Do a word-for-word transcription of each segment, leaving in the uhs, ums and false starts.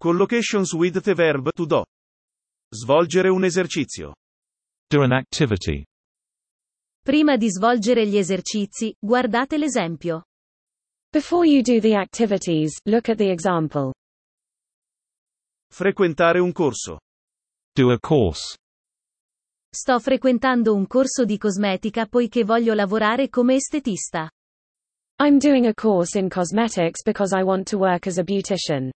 Collocations with the verb to do. Svolgere un esercizio. Do an activity. Prima di svolgere gli esercizi, guardate l'esempio. Before you do the activities, look at the example. Frequentare un corso. Do a course. Sto frequentando un corso di cosmetica poiché voglio lavorare come estetista. I'm doing a course in cosmetics because I want to work as a beautician.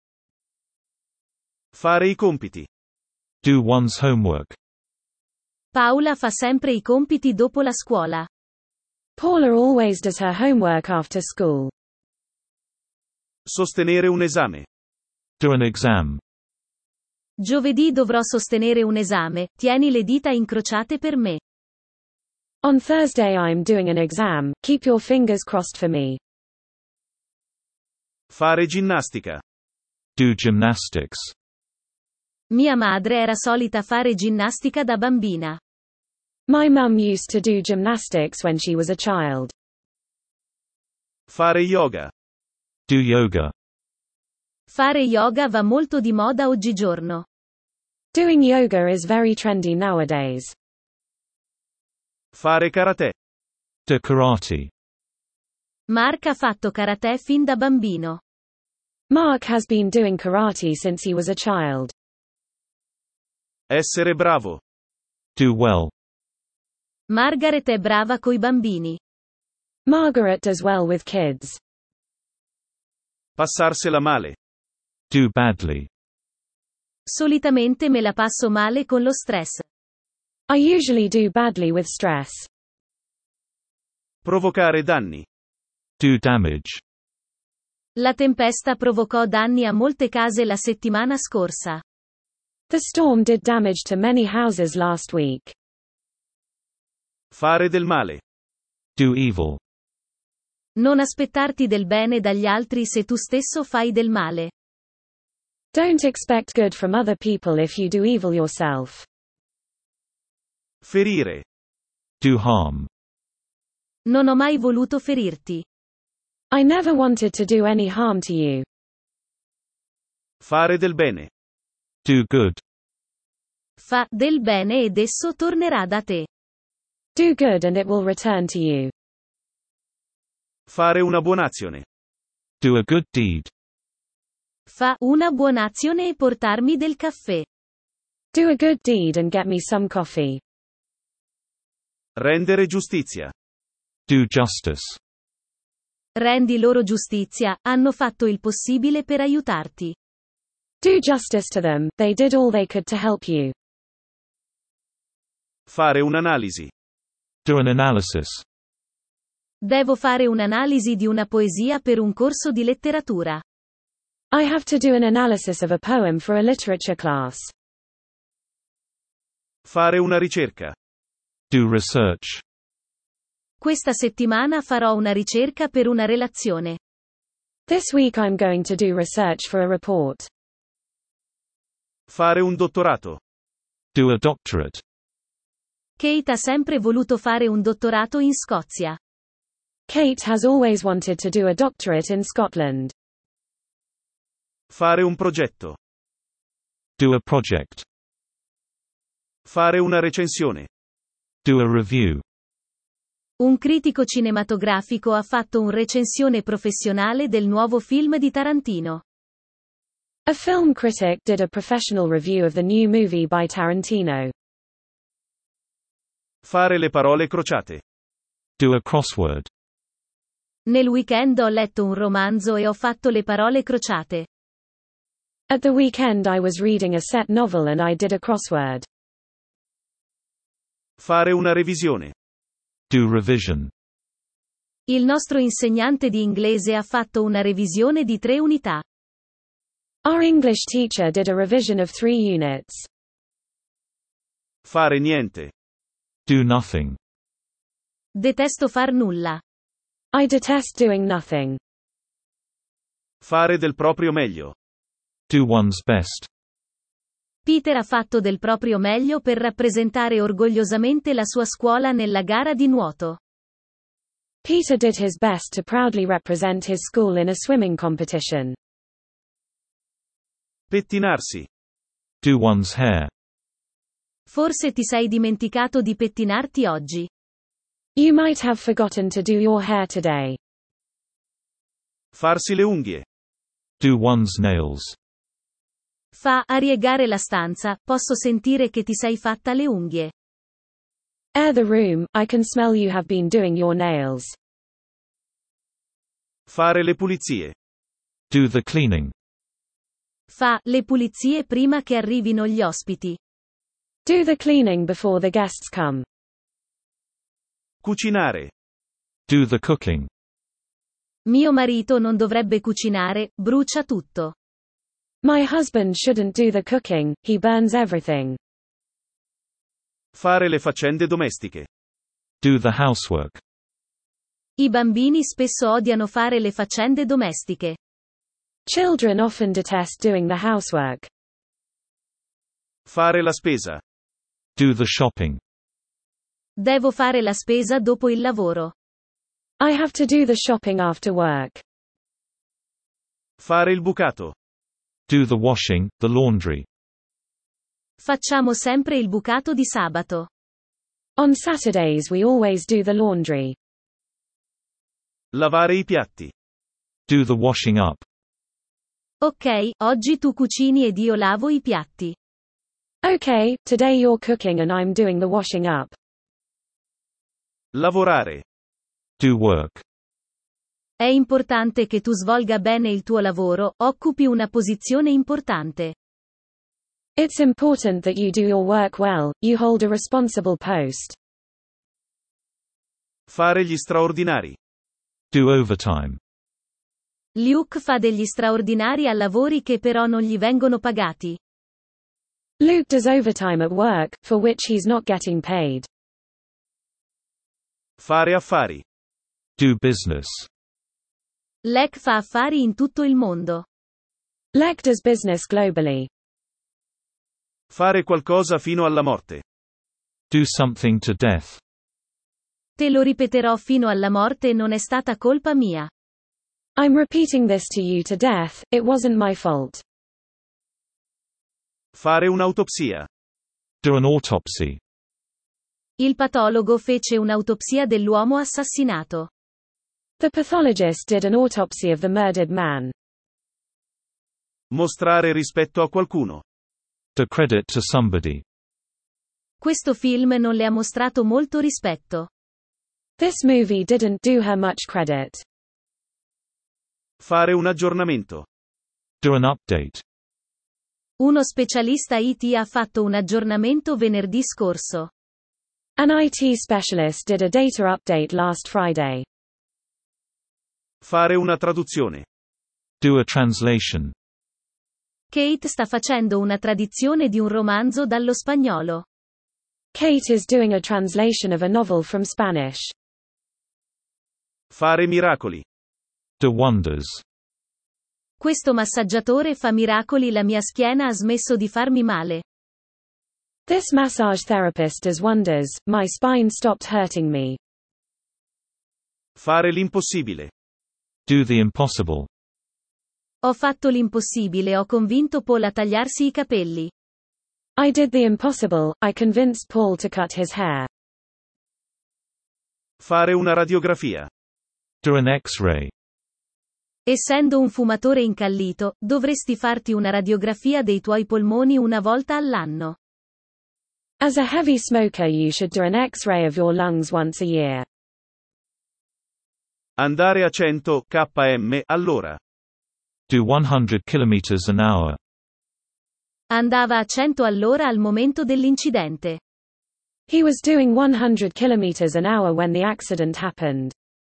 Fare i compiti. Do one's homework. Paola fa sempre i compiti dopo la scuola. Paula always does her homework after school. Sostenere un esame. Do an exam. Giovedì dovrò sostenere un esame, tieni le dita incrociate per me. On Thursday I'm doing an exam, keep your fingers crossed for me. Fare ginnastica. Do gymnastics. Mia madre era solita fare ginnastica da bambina. My mum used to do gymnastics when she was a child. Fare yoga. Do yoga. Fare yoga va molto di moda oggigiorno. Doing yoga is very trendy nowadays. Fare karate. Do karate. Mark ha fatto karate fin da bambino. Mark has been doing karate since he was a child. Essere bravo. Do well. Margaret è brava coi bambini. Margaret does well with kids. Passarsela male. Do badly. Solitamente me la passo male con lo stress. I usually do badly with stress. Provocare danni. Do damage. La tempesta provocò danni a molte case la settimana scorsa. The storm did damage to many houses last week. Fare del male. Do evil. Non aspettarti del bene dagli altri se tu stesso fai del male. Don't expect good from other people if you do evil yourself. Ferire. Do harm. Non ho mai voluto ferirti. I never wanted to do any harm to you. Fare del bene. Do good. Fa del bene ed esso tornerà da te. Do good and it will return to you. Fare una buona azione. Do a good deed. Fa una buona azione e portarmi del caffè. Do a good deed and get me some coffee. Rendere giustizia. Do justice. Rendi loro giustizia, hanno fatto il possibile per aiutarti. Do justice to them, they did all they could to help you. Fare un'analisi. Do an analysis. Devo fare un'analisi di una poesia per un corso di letteratura. I have to do an analysis of a poem for a literature class. Fare una ricerca. Do research. Questa settimana farò una ricerca per una relazione. This week I'm going to do research for a report. Fare un dottorato. Do a doctorate. Kate ha sempre voluto fare un dottorato in Scozia. Kate has always wanted to do a doctorate in Scotland. Fare un progetto. Do a project. Fare una recensione. Do a review. Un critico cinematografico ha fatto un recensione professionale del nuovo film di Tarantino. A film critic did a professional review of the new movie by Tarantino. Fare le parole crociate. Do a crossword. Nel weekend ho letto un romanzo e ho fatto le parole crociate. At the weekend I was reading a set novel and I did a crossword. Fare una revisione. Do revision. Il nostro insegnante di inglese ha fatto una revisione di tre unità. Our English teacher did a revision of three units. Fare niente. Do nothing. Detesto far nulla. I detest doing nothing. Fare del proprio meglio. Do one's best. Peter ha fatto del proprio meglio per rappresentare orgogliosamente la sua scuola nella gara di nuoto. Peter did his best to proudly represent his school in a swimming competition. Pettinarsi. Do one's hair. Forse ti sei dimenticato di pettinarti oggi. You might have forgotten to do your hair today. Farsi le unghie. Do one's nails. Fa ariegare la stanza, posso sentire che ti sei fatta le unghie. Air the room, I can smell you have been doing your nails. Fare le pulizie. Do the cleaning. Fa le pulizie prima che arrivino gli ospiti. Do the cleaning before the guests come. Cucinare. Do the cooking. Mio marito non dovrebbe cucinare, brucia tutto. My husband shouldn't do the cooking, he burns everything. Fare le faccende domestiche. Do the housework. I bambini spesso odiano fare le faccende domestiche. Children often detest doing the housework. Fare la spesa. Do the shopping. Devo fare la spesa dopo il lavoro. I have to do the shopping after work. Fare il bucato. Do the washing, the laundry. Facciamo sempre il bucato di sabato. On Saturdays we always do the laundry. Lavare i piatti. Do the washing up. Ok, oggi tu cucini ed io lavo i piatti. Okay, today you're cooking and I'm doing the washing up. Lavorare. Do work. È importante che tu svolga bene il tuo lavoro, occupi una posizione importante. It's important that you do your work well, you hold a responsible post. Fare gli straordinari. Do overtime. Luke fa degli straordinari a lavori che però non gli vengono pagati. Luke does overtime at work, for which he's not getting paid. Fare affari. Do business. Lek fa affari in tutto il mondo. Lek does business globally. Fare qualcosa fino alla morte. Do something to death. Te lo ripeterò fino alla morte e non è stata colpa mia. I'm repeating this to you to death, it wasn't my fault. Fare un'autopsia. Do an autopsy. Il patologo fece un'autopsia dell'uomo assassinato. The pathologist did an autopsy of the murdered man. Mostrare rispetto a qualcuno. Do credit to somebody. Questo film non le ha mostrato molto rispetto. This movie didn't do her much credit. Fare un aggiornamento. Do an update. Uno specialista I T ha fatto un aggiornamento venerdì scorso. An I T specialist did a data update last Friday. Fare una traduzione. Do a translation. Kate sta facendo una traduzione di un romanzo dallo spagnolo. Kate is doing a translation of a novel from Spanish. Fare miracoli. Do wonders. Questo massaggiatore fa miracoli, la mia schiena ha smesso di farmi male. This massage therapist does wonders, my spine stopped hurting me. Fare l'impossibile. Do the impossible. Ho fatto l'impossibile, ho convinto Paul a tagliarsi i capelli. I did the impossible, I convinced Paul to cut his hair. Fare una radiografia. Do an X-ray. Essendo un fumatore incallito, dovresti farti una radiografia dei tuoi polmoni una volta all'anno. As a heavy smoker you should do an X-ray of your lungs once a year. Andare a cento chilometri all'ora. Do one hundred kilometers an hour. Andava a cento all'ora al momento dell'incidente. He was doing one hundred kilometers an hour when the accident happened.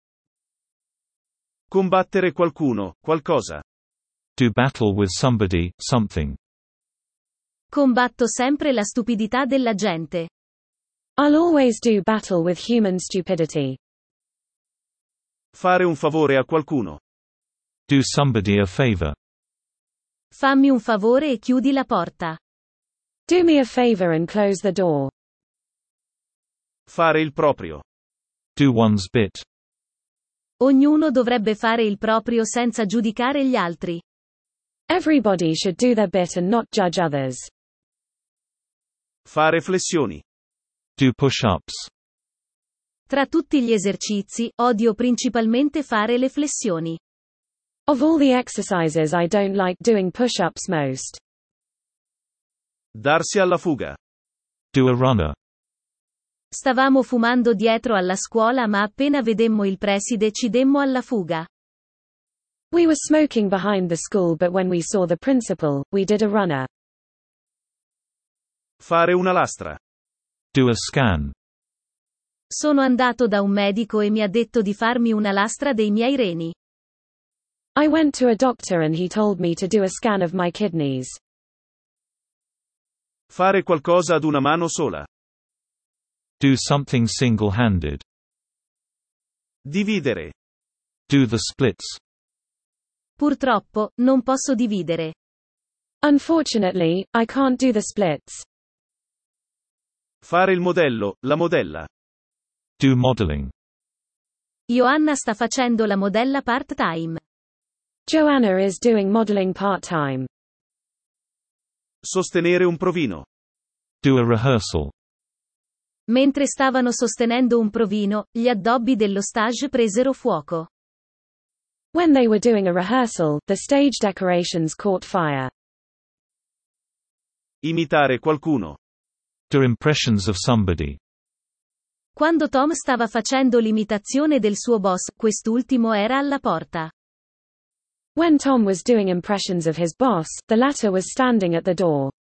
Combattere qualcuno, qualcosa. Do battle with somebody, something. Combatto sempre la stupidità della gente. I'll always do battle with human stupidity. Fare un favore a qualcuno. Do somebody a favor. Fammi un favore e chiudi la porta. Do me a favor and close the door. Fare il proprio. Do one's bit. Ognuno dovrebbe fare il proprio senza giudicare gli altri. Everybody should do their bit and not judge others. Fare flessioni. Do push-ups. Tra tutti gli esercizi, odio principalmente fare le flessioni. Of all the exercises I don't like doing push-ups most. Darsi alla fuga. Do a runner. Stavamo fumando dietro alla scuola ma appena vedemmo il preside ci demmo alla fuga. We were smoking behind the school but when we saw the principal, we did a runner. Fare una lastra. Do a scan. Sono andato da un medico e mi ha detto di farmi una lastra dei miei reni. I went to a doctor and he told me to do a scan of my kidneys. Fare qualcosa ad una mano sola. Do something single-handed. Dividere. Do the splits. Purtroppo, non posso dividere. Unfortunately, I can't do the splits. Fare il modello, la modella. Do modeling. Joanna sta facendo la modella part-time. Joanna is doing modeling part-time. Sostenere un provino. Do a rehearsal. Mentre stavano sostenendo un provino, gli addobbi dello stage presero fuoco. When they were doing a rehearsal, the stage decorations caught fire. Imitare qualcuno. Do impressions of somebody. Quando Tom stava facendo l'imitazione del suo boss, quest'ultimo era alla porta. When Tom was doing impressions of his boss, the latter was standing at the door.